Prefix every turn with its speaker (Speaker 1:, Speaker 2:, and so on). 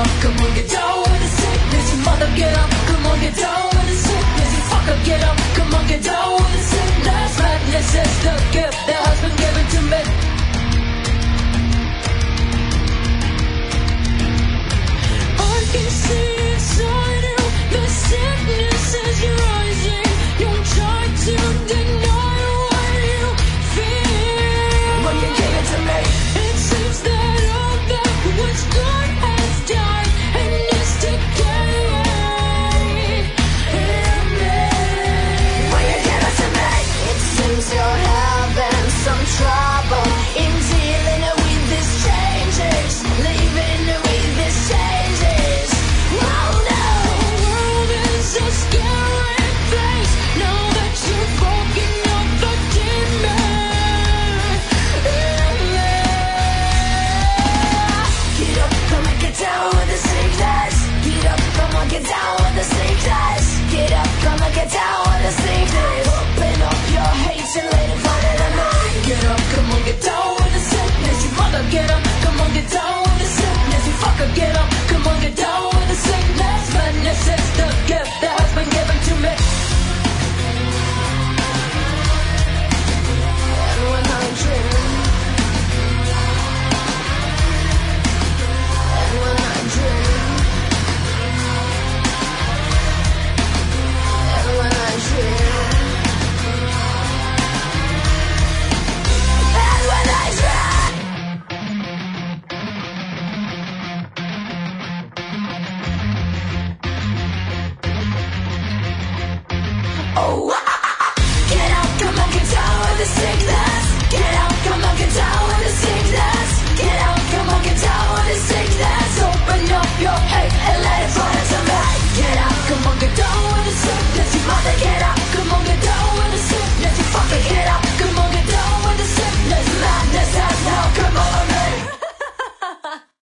Speaker 1: up, come on, get down with the sickness. You mother, get up, come on, get down with the sickness. You fucker, get up, come on, get down with the sickness. Madness is the gift that has been given to me. I can see inside you, the sickness is rising. Don't try to deny what you feel. When you give it to me, it seems that all that was good has died and is decaying in me. When you give it to me, it seems you're having some trouble in dealing with these changes, living with these changes. Oh no, the world is a scary place now that you've broken up the demon in me. Get up, come and get down with the sickness. Get up, come on, get down with the sickness. Get up, come and get down with the sickness. Open up your hate and let it find it in me. Get up, come on, get down with the sickness. You mother, get up, come on, get down with the sickness. You fucker, get up, come on, get down with the sickness. Madness is the gift that has been given to me. And when I dream, and when I dream, and when I dream, and when I dream. Oh.